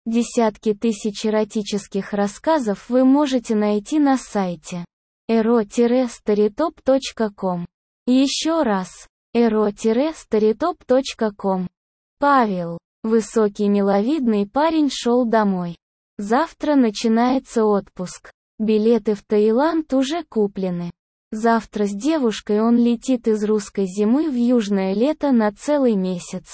Десятки тысяч эротических рассказов вы можете найти на сайте ero-storytop.com. Еще раз. ero-storytop.com. Павел. Высокий миловидный парень шел домой. Завтра начинается отпуск. Билеты в Таиланд уже куплены. Завтра с девушкой он летит из русской зимы в южное лето на целый месяц.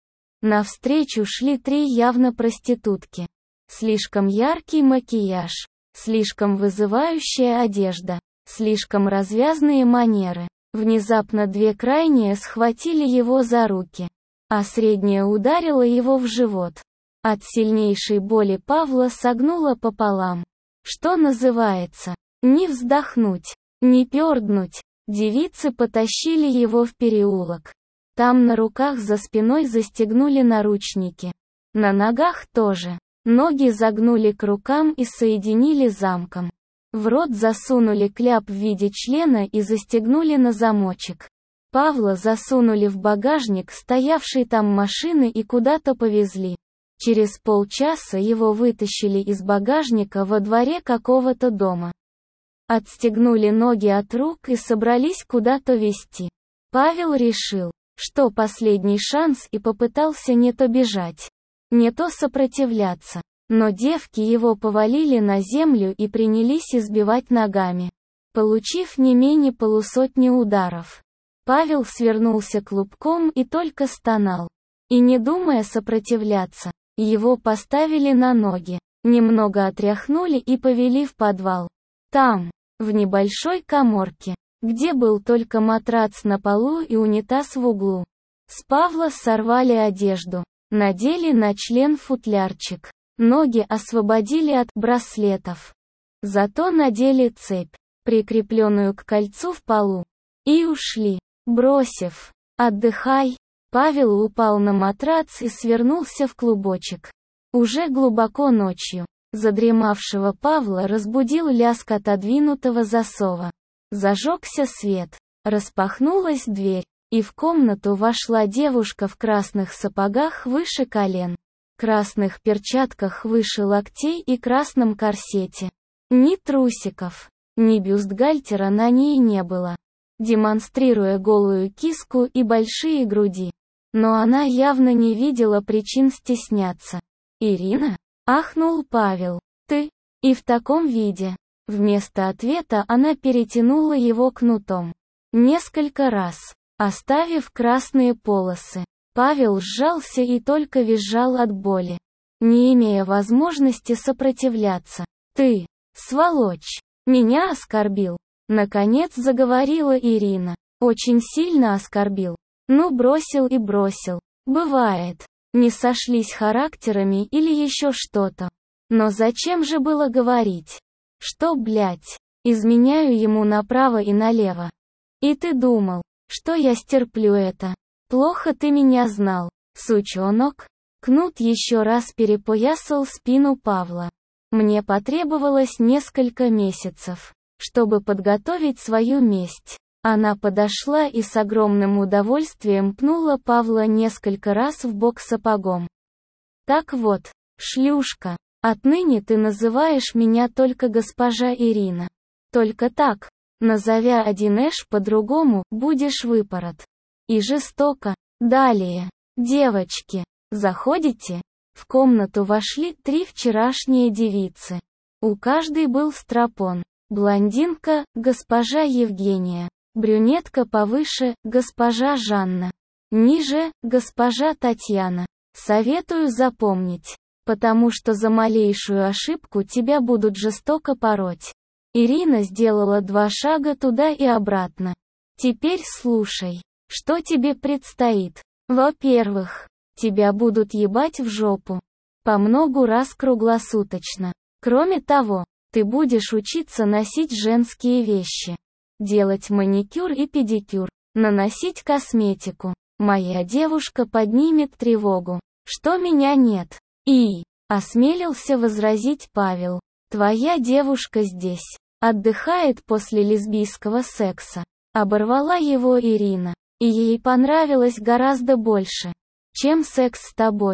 Навстречу шли 3 явно проститутки. Слишком яркий макияж, слишком вызывающая одежда, слишком развязные манеры. Внезапно 2 крайние схватили его за руки, а средняя ударила его в живот. От сильнейшей боли Павла согнуло пополам. Что называется, не вздохнуть, не перднуть. Девицы потащили его в переулок. Там на руках за спиной застегнули наручники. На ногах тоже. Ноги загнули к рукам и соединили замком. В рот засунули кляп в виде члена и застегнули на замочек. Павла засунули в багажник стоявшей там машины и куда-то повезли. Через полчаса его вытащили из багажника во дворе какого-то дома. Отстегнули ноги от рук и собрались куда-то везти. Павел решил, что последний шанс, и попытался не то бежать, не то сопротивляться. Но девки его повалили на землю и принялись избивать ногами. Получив не менее полусотни ударов, Павел свернулся клубком и только стонал. И не думая сопротивляться, его поставили на ноги, немного отряхнули и повели в подвал. Там, в небольшой каморке, где был только матрац на полу и унитаз в углу, с Павла сорвали одежду, надели на член футлярчик, ноги освободили от браслетов. Зато надели цепь, прикрепленную к кольцу в полу, и ушли, бросив: «Отдыхай». Павел упал на матрац и свернулся в клубочек. Уже глубоко ночью задремавшего Павла разбудил лязг отодвинутого засова. Зажегся свет, распахнулась дверь, и в комнату вошла девушка в красных сапогах выше колен, красных перчатках выше локтей и красном корсете. Ни трусиков, ни бюстгальтера на ней не было, демонстрируя голую киску и большие груди. Но она явно не видела причин стесняться. «Ирина?» — ахнул Павел. «Ты? И в таком виде?» Вместо ответа она перетянула его кнутом. Несколько раз, оставив красные полосы. Павел сжался и только визжал от боли, не имея возможности сопротивляться. «Ты, сволочь, меня оскорбил!» Наконец заговорила Ирина. «Очень сильно оскорбил. Ну, бросил и бросил. Бывает. Не сошлись характерами или еще что-то. Но зачем же было говорить, что, блядь, изменяю ему направо и налево? И ты думал, что я стерплю это? Плохо ты меня знал, сучонок». Кнут еще раз перепоясал спину Павла. Мне потребовалось несколько месяцев, чтобы подготовить свою месть. Она подошла и с огромным удовольствием пнула Павла несколько раз в бок сапогом. «Так вот, шлюшка, отныне ты называешь меня только госпожа Ирина. Только так, назовя один эш по-другому, будешь выпорот. И жестоко. Далее. Девочки, заходите?» В комнату вошли 3 вчерашние девицы. У каждой был стропон. Блондинка – госпожа Евгения. Брюнетка повыше – госпожа Жанна. Ниже – госпожа Татьяна. Советую запомнить, потому что за малейшую ошибку тебя будут жестоко пороть. Ирина сделала 2 шага туда и обратно. Теперь слушай, что тебе предстоит. Во-первых, тебя будут ебать в жопу. По многу раз круглосуточно. Кроме того, ты будешь учиться носить женские вещи. Делать маникюр и педикюр. Наносить косметику. Моя девушка поднимет тревогу, что меня нет. И, осмелился возразить Павел, твоя девушка здесь отдыхает после лесбийского секса. Оборвала его Ирина. И ей понравилось гораздо больше, чем секс с тобой.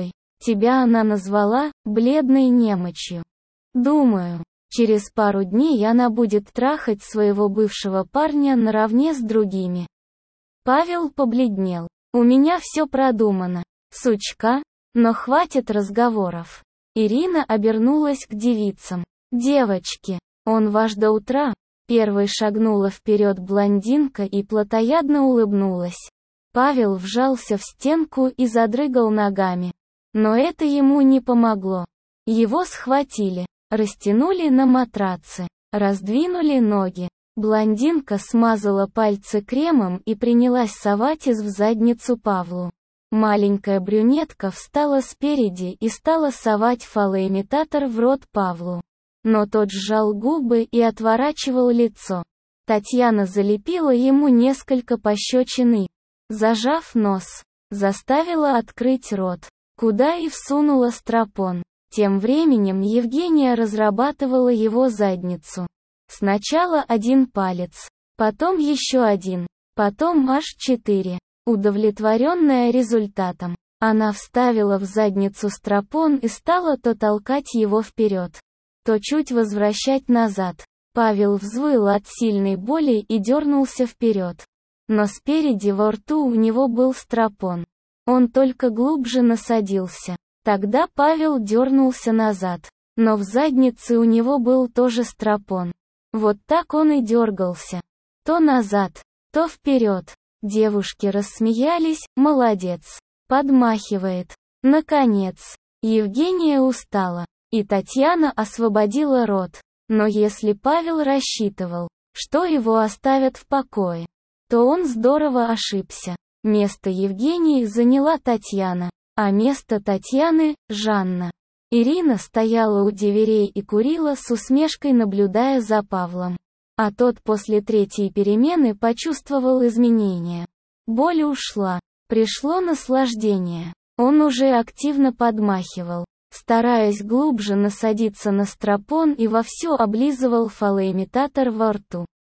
Тебя она назвала бледной немочью. Думаю, через пару дней она будет трахать своего бывшего парня наравне с другими. Павел побледнел. У меня все продумано. Сучка, но хватит разговоров. Ирина обернулась к девицам. Девочки, он ваш до утра? Первой шагнула вперед блондинка и плотоядно улыбнулась. Павел вжался в стенку и задрыгал ногами. Но это ему не помогло. Его схватили, растянули на матраце, раздвинули ноги. Блондинка смазала пальцы кремом и принялась совать в задницу Павлу. Маленькая брюнетка встала спереди и стала совать фалоимитатор в рот Павлу. Но тот сжал губы и отворачивал лицо. Татьяна залепила ему несколько пощечин и, зажав нос, заставила открыть рот, куда и всунула стропон. Тем временем Евгения разрабатывала его задницу. Сначала один палец, потом еще один, потом аж 4. Удовлетворенная результатом, она вставила в задницу стропон и стала то толкать его вперед, то чуть возвращать назад. Павел взвыл от сильной боли и дернулся вперед. Но спереди во рту у него был стропон. Он только глубже насадился. Тогда Павел дернулся назад. Но в заднице у него был тоже стропон. Вот так он и дергался. То назад, то вперед. Девушки рассмеялись, молодец. Подмахивает. Наконец. Евгения устала. И Татьяна освободила рот. Но если Павел рассчитывал, что его оставят в покое, то он здорово ошибся. Место Евгении заняла Татьяна, а место Татьяны – Жанна. Ирина стояла у дверей и курила с усмешкой, наблюдая за Павлом. А тот после третьей перемены почувствовал изменения. Боль ушла. Пришло наслаждение. Он уже активно подмахивал, стараясь глубже насадиться на стропон, и вовсю облизывал фалоимитатор во рту.